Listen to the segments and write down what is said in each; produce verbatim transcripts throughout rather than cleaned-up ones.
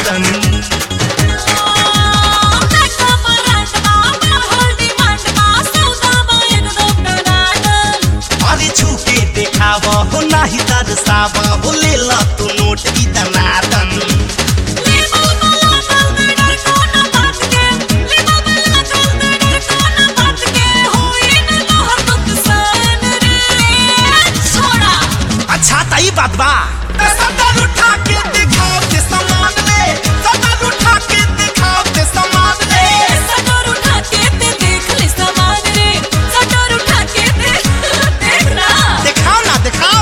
दनादन अरे छुके देखावा हो नाही दर्शावा हो ले ला तू नोट की दनादन अच्छा तई बात बा सदर उठा के दिखाओ ते सामान ले सदर उठा के दिखाओ ते सामान ले सदर उठा के ते देख ले सामान रे सदर उठा के ते देख ना दिखाओ ना दिखाओ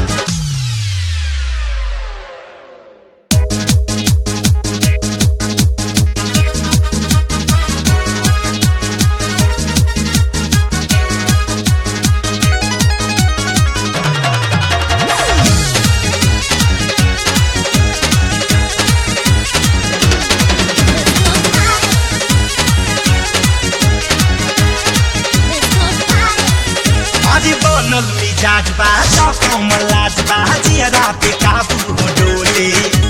बनल मिजाज बा कमल लाज बा जियरा पे काबू हो डोले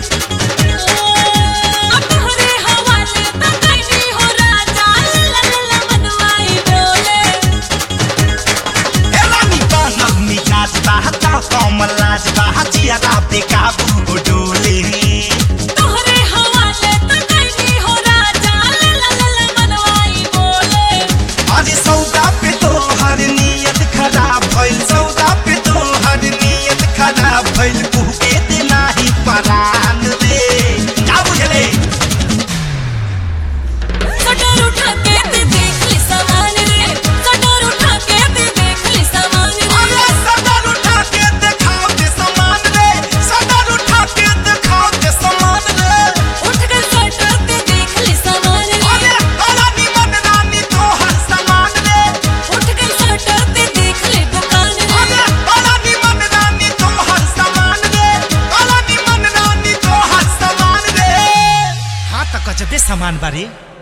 तोहरे हवाले त कैनी हो राजा ला ला ला मनवाई डोले ए रानी बनल मिजाज बा कमल लाज बा जियरा पे काबू हो डोले तोहरे हवाले त कैनी हो राजा ला ला ला मनवाई बोले अरे सौदा पे तो हर नियत खराब भइल सौदा पे तो हर नियत खराब भइल कुके दे नाही परान रे का बुझले सदर उठा के ते देख ले सामान रे सदर उठा के ते देख ले सामान रे अरे सदर उठा के दिखाओ ते सामान रे सदर उठा के दिखाओ ते सामान रे उठ के सदर ते देख ले सामान रे अरे रानी मन रानी तो हर सामान रे उठ के सदर ते देख ले दुकान रे अरे रानी मन रानी तो हर सामान रे रानी मन रानी तो हर सामान रे हाँ तो कजबे सामान बारे